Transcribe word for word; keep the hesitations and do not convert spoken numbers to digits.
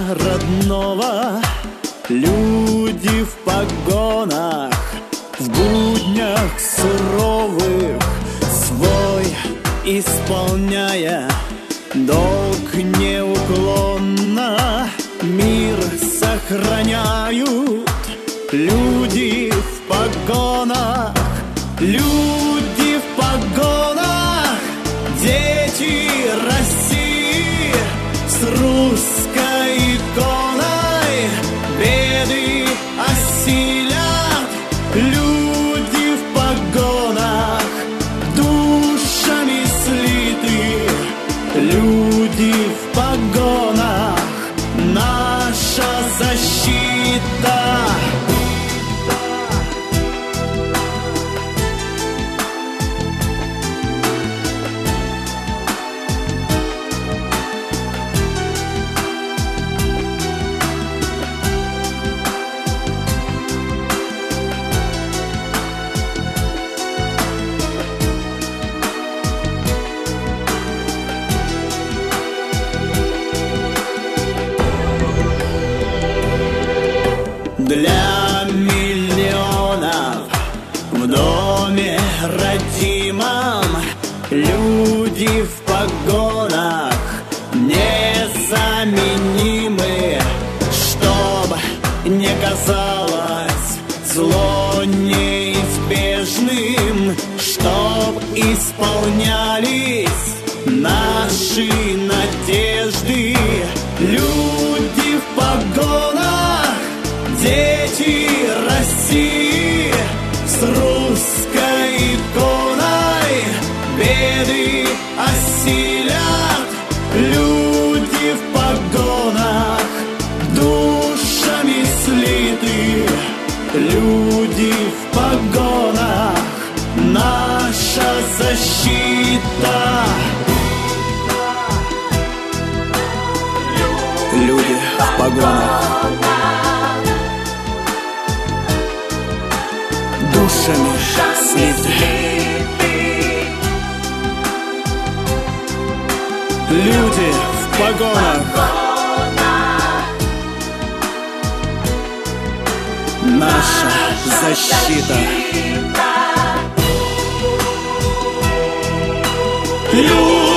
родного. Люди в погонах, в буднях суровых, свой исполняя долг неуклонно. Мир сохраняют люди в погонах, люди в погонах, дети России с русской иконой. Беды осилят люди в погонах, душами слиты люди в погонах. Наша защита. Для миллионов в доме родимом люди в погонах незаменимы. Чтоб не казалось зло неизбежным, чтоб исполнялись наши надежды. Люди в погонах, дети России с русской иконой. Беды осилят люди в погонах, душами слиты люди в погонах. Наша защита. Люди в погонах, душами слиты люди в погонах. Наша защита. Люди